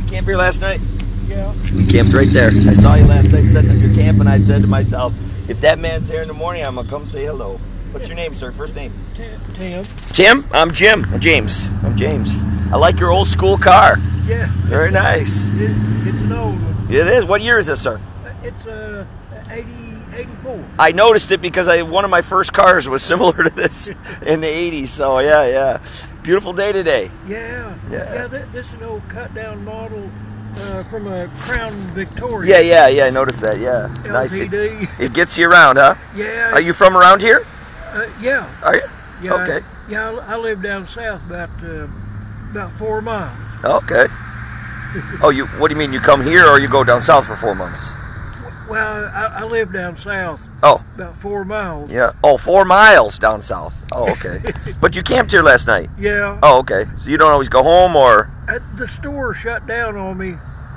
camp here last night? Yeah. We camped right there. I saw you last night setting up your camp, and I said to myself, if that man's here in the morning, I'm going to come say hello. What's your name, sir? First name? Tim. Tim? I'm Jim. I'm James. I like your old school car. Yeah. Very nice. It's an old one. It is. What year is this, sir? It's 84. I noticed it because one of my first cars was similar to this in the 80s. So, yeah. Beautiful day today. Yeah. This is an old cut-down model from a Crown Victoria. Yeah. I noticed that, yeah. Nice. LTD. It gets you around, huh? Yeah. Are you from around here? Yeah. Are you? Yeah, Okay. I live down south about 4 miles. Okay. Oh, what do you mean? You come here or you go down south for 4 months? Well, I live down south. Oh. About 4 miles. Yeah. Oh, 4 miles down south. Oh, okay. But you camped here last night? Yeah. Oh, okay. So you don't always go home, or? The store shut down on me.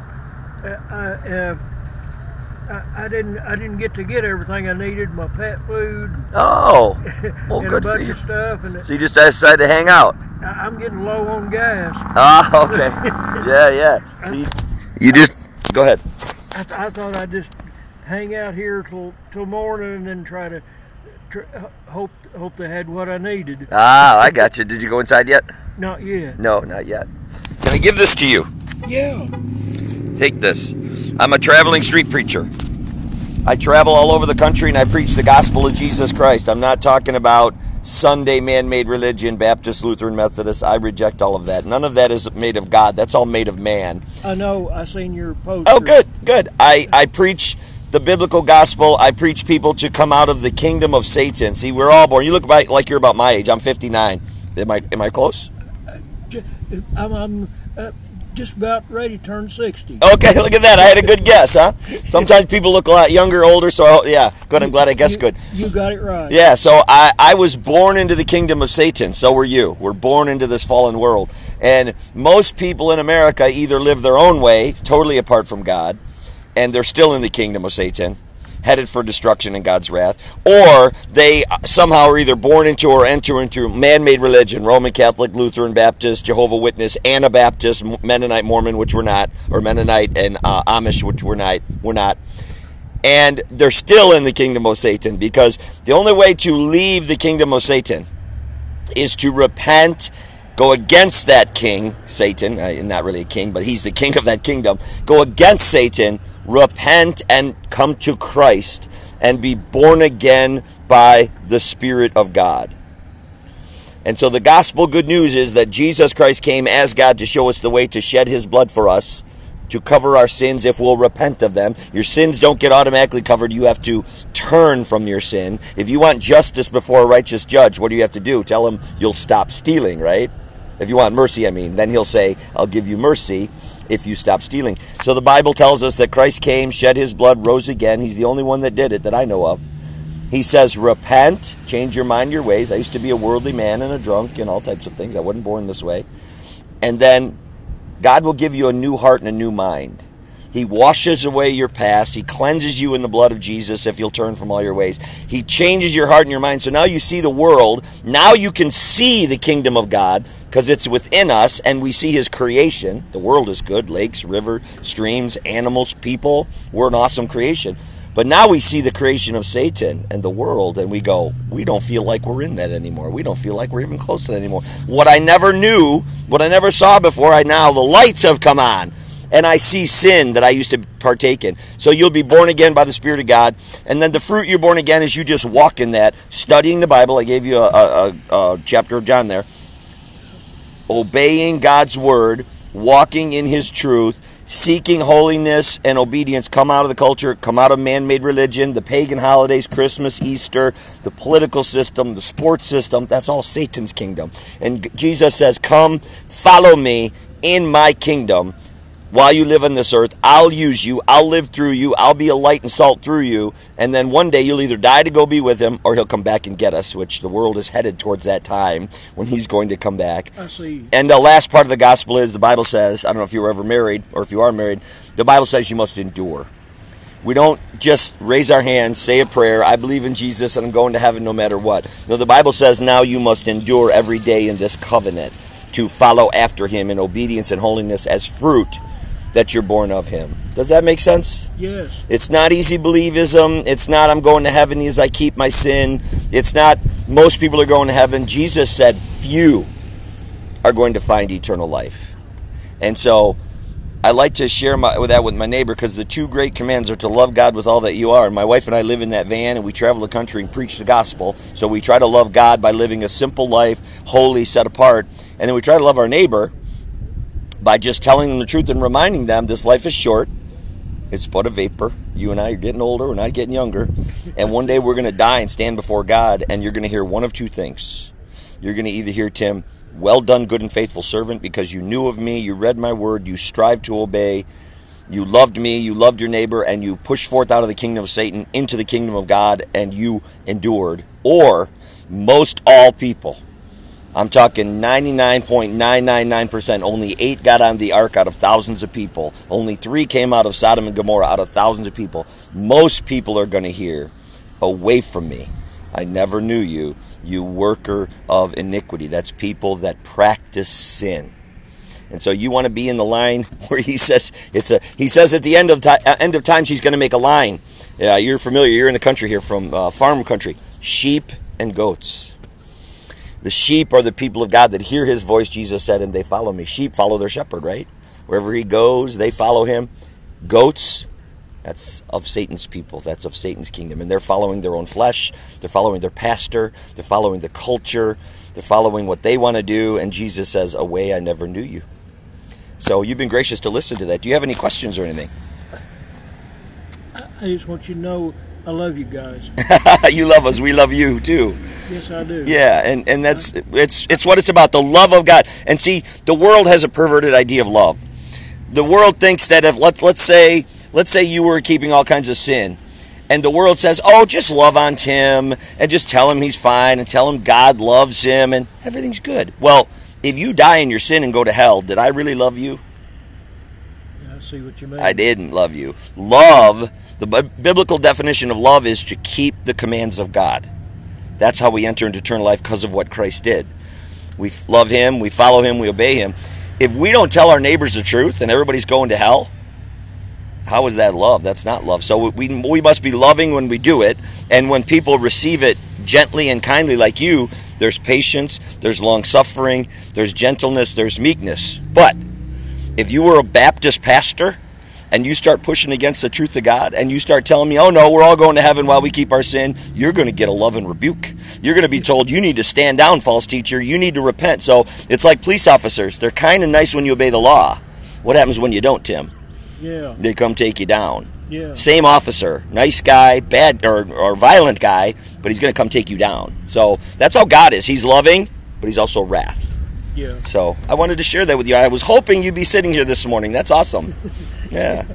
I didn't get to get everything I needed, my pet food. Oh. Well, and good a bunch for you. of stuff. And So you just decided to hang out? I'm getting low on gas. Ah, okay. Yeah. So you just, go ahead. I thought I'd just hang out here till morning and then try to hope they had what I needed. Ah, I got you. Did you go inside yet? Not yet. No, not yet. Can I give this to you? Yeah. Take this. I'm a traveling street preacher. I travel all over the country and I preach the gospel of Jesus Christ. I'm not talking about Sunday man-made religion, Baptist, Lutheran, Methodist. I reject all of that. None of that is made of God. That's all made of man. I know. I seen your post. Oh, good. I preach the biblical gospel. I preach people to come out of the kingdom of Satan. See, we're all born. You look like you're about my age. I'm 59. Am I close? I'm just about ready to turn 60. Okay, look at that. I had a good guess, huh? Sometimes people look a lot younger, older, so yeah. Good, I'm glad I guessed good. You got it right. Yeah, so I was born into the kingdom of Satan. So were you. We're born into this fallen world. And most people in America either live their own way, totally apart from God, and they're still in the kingdom of Satan, headed for destruction and God's wrath, or they somehow are either born into or enter into man-made religion, Roman Catholic, Lutheran, Baptist, Jehovah's Witness, Anabaptist, Mennonite, Mormon, which we're not, or Mennonite and Amish, which we're not. And they're still in the kingdom of Satan, because the only way to leave the kingdom of Satan is to repent, go against that king, Satan, not really a king, but he's the king of that kingdom, go against Satan, repent and come to Christ and be born again by the Spirit of God. And so the gospel good news is that Jesus Christ came as God to show us the way to shed his blood for us, to cover our sins if we'll repent of them. Your sins don't get automatically covered. You have to turn from your sin. If you want justice before a righteous judge, what do you have to do? Tell him you'll stop stealing, right? If you want mercy, then he'll say, I'll give you mercy if you stop stealing. So the Bible tells us that Christ came, shed his blood, rose again. He's the only one that did it that I know of. He says, repent, change your mind, your ways. I used to be a worldly man and a drunk and all types of things. I wasn't born this way. And then God will give you a new heart and a new mind. He washes away your past. He cleanses you in the blood of Jesus if you'll turn from all your ways. He changes your heart and your mind. So now you see the world. Now you can see the kingdom of God because it's within us and we see his creation. The world is good. Lakes, rivers, streams, animals, people. We're an awesome creation. But now we see the creation of Satan and the world and we go, we don't feel like we're in that anymore. We don't feel like we're even close to that anymore. What I never knew, what I never saw before, now the lights have come on. And I see sin that I used to partake in. So you'll be born again by the Spirit of God. And then the fruit you're born again is you just walk in that, studying the Bible. I gave you a chapter of John there. Obeying God's word, walking in his truth, seeking holiness and obedience, come out of the culture, come out of man-made religion, the pagan holidays, Christmas, Easter, the political system, the sports system. That's all Satan's kingdom. And Jesus says, come, follow me in my kingdom. While you live on this earth, I'll use you, I'll live through you, I'll be a light and salt through you, and then one day you'll either die to go be with him, or he'll come back and get us, which the world is headed towards that time when he's going to come back. I see. And the last part of the gospel is, the Bible says, I don't know if you were ever married, or if you are married, the Bible says you must endure. We don't just raise our hands, say a prayer, I believe in Jesus and I'm going to heaven no matter what. No, the Bible says now you must endure every day in this covenant to follow after him in obedience and holiness as fruit. that you're born of him. Does that make sense? Yes. It's not easy believism. It's not I'm going to heaven as I keep my sin. It's not most people are going to heaven. Jesus said few are going to find eternal life. And so I like to share that with my neighbor, because the two great commands are to love God with all that you are. And my wife and I live in that van, and we travel the country and preach the gospel. So we try to love God by living a simple life, holy, set apart. And then we try to love our neighbor by just telling them the truth and reminding them this life is short. It's but a vapor. You and I are getting older. We're not getting younger. And one day we're going to die and stand before God, and you're going to hear one of two things. You're going to either hear, Tim, well done, good and faithful servant, because you knew of me, you read my word, you strived to obey, you loved me, you loved your neighbor, and you pushed forth out of the kingdom of Satan into the kingdom of God, and you endured. Or, most all people, I'm talking 99.999%, only 8 got on the ark out of thousands of people. Only 3 came out of Sodom and Gomorrah out of thousands of people. Most people are going to hear, away from me, I never knew you, you worker of iniquity. That's people that practice sin. And so you want to be in the line where he says he says at the end of times he's going to make a line. Yeah, you're familiar. You're in the country here, from farm country. Sheep and goats. The sheep are the people of God that hear his voice, Jesus said, and they follow me. Sheep follow their shepherd, right? Wherever he goes, they follow him. Goats, that's of Satan's people. That's of Satan's kingdom. And they're following their own flesh. They're following their pastor. They're following the culture. They're following what they want to do. And Jesus says, away, I never knew you. So you've been gracious to listen to that. Do you have any questions or anything? I just want you to know I love you guys. You love us. We love you too. Yes, I do. Yeah, and that's it's what it's about, the love of God. And see, the world has a perverted idea of love. The world thinks that if let's say you were keeping all kinds of sin, and the world says, oh, just love on Tim, and just tell him he's fine, and tell him God loves him, and everything's good. Well, if you die in your sin and go to hell, did I really love you? Yeah, I see what you mean. I didn't love you. Love, the biblical definition of love is to keep the commands of God. That's how we enter into eternal life, because of what Christ did. We love him, we follow him, we obey him. If we don't tell our neighbors the truth and everybody's going to hell, how is that love? That's not love. So we must be loving when we do it, and when people receive it gently and kindly like you, there's patience, there's long-suffering, there's gentleness, there's meekness. But if you were a Baptist pastor and you start pushing against the truth of God, and you start telling me, oh no, we're all going to heaven while we keep our sin, you're going to get a love and rebuke. You're going to be told, you need to stand down, false teacher, you need to repent. So it's like police officers. They're kind of nice when you obey the law. What happens when you don't, Tim? Yeah. They come take you down. Yeah. Same officer, nice guy, bad or violent guy, but he's going to come take you down. So that's how God is. He's loving, but he's also wrath. Yeah. So I wanted to share that with you. I was hoping you'd be sitting here this morning. That's awesome. Yeah.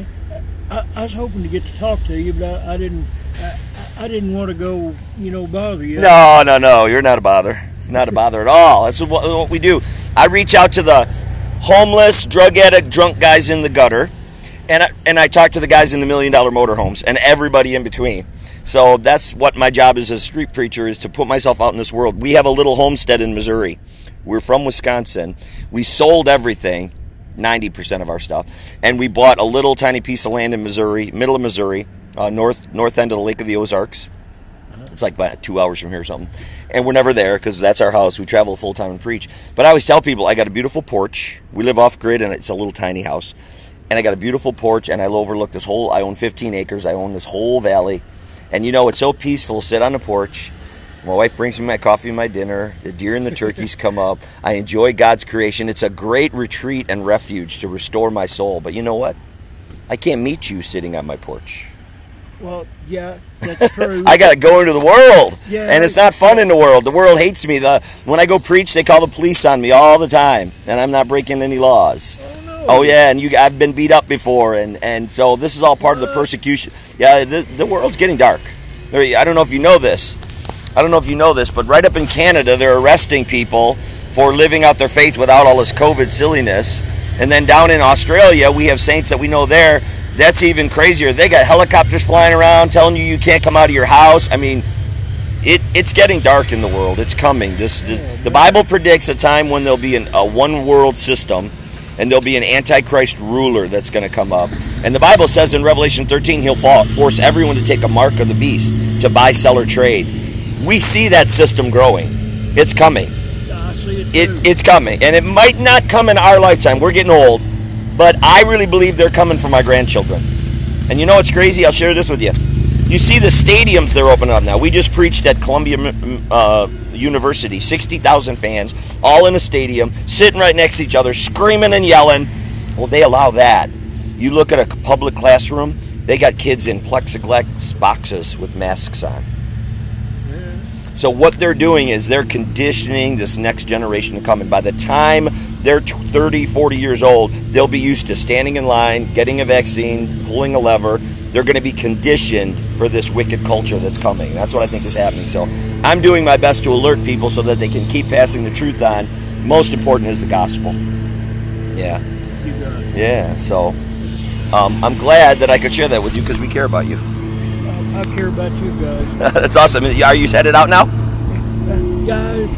I was hoping to get to talk to you, but I didn't want to go, bother you. No. You're not a bother. Not a bother at all. That's what we do. I reach out to the homeless, drug addict, drunk guys in the gutter, and I talk to the guys in the $1 million motorhomes and everybody in between. So that's what my job is as a street preacher, is to put myself out in this world. We have a little homestead in Missouri. We're from Wisconsin. We sold everything, 90% of our stuff, and we bought a little tiny piece of land in Missouri, middle of Missouri, north end of the Lake of the Ozarks. It's like about 2 hours from here or something. And we're never there because that's our house. We travel full time and preach. But I always tell people, I got a beautiful porch. We live off grid, and it's a little tiny house. And I got a beautiful porch, and I overlook this whole, I own 15 acres. I own this whole valley. And it's so peaceful to sit on the porch. My wife brings me my coffee and my dinner. The deer and the turkeys come up. I enjoy God's creation. It's a great retreat and refuge to restore my soul. But you know what? I can't meet you sitting on my porch. Well, yeah, that's true. I got to go into the world. Yeah, and it's not fun in the world. The world hates me. When I go preach, they call the police on me all the time. And I'm not breaking any laws. Oh, no. Oh, yeah, and I've been beat up before. And so this is all part of the persecution. Yeah, the world's getting dark. I don't know if you know this. But right up in Canada, they're arresting people for living out their faith without all this COVID silliness. And then down in Australia, we have saints that we know there. That's even crazier. They got helicopters flying around telling you can't come out of your house. I mean, it's getting dark in the world. It's coming. The Bible predicts a time when there'll be a one-world system, and there'll be an antichrist ruler that's going to come up. And the Bible says in Revelation 13, he'll force everyone to take a mark of the beast, to buy, sell, or trade. We see that system growing. It's coming. I see it too. It's coming. And it might not come in our lifetime. We're getting old. But I really believe they're coming for my grandchildren. And you know what's crazy? I'll share this with you. You see the stadiums they're opening up now. We just preached at Columbia University. 60,000 fans, all in a stadium, sitting right next to each other, screaming and yelling. Well, they allow that. You look at a public classroom, they got kids in plexiglass boxes with masks on. So what they're doing is they're conditioning this next generation to come. And by the time they're 30, 40 years old, they'll be used to standing in line, getting a vaccine, pulling a lever. They're going to be conditioned for this wicked culture that's coming. That's what I think is happening. So I'm doing my best to alert people so that they can keep passing the truth on. Most important is the gospel. Yeah. You got it. Yeah. So I'm glad that I could share that with you because we care about you. I care about you guys. That's awesome. Are you headed out now? Guys.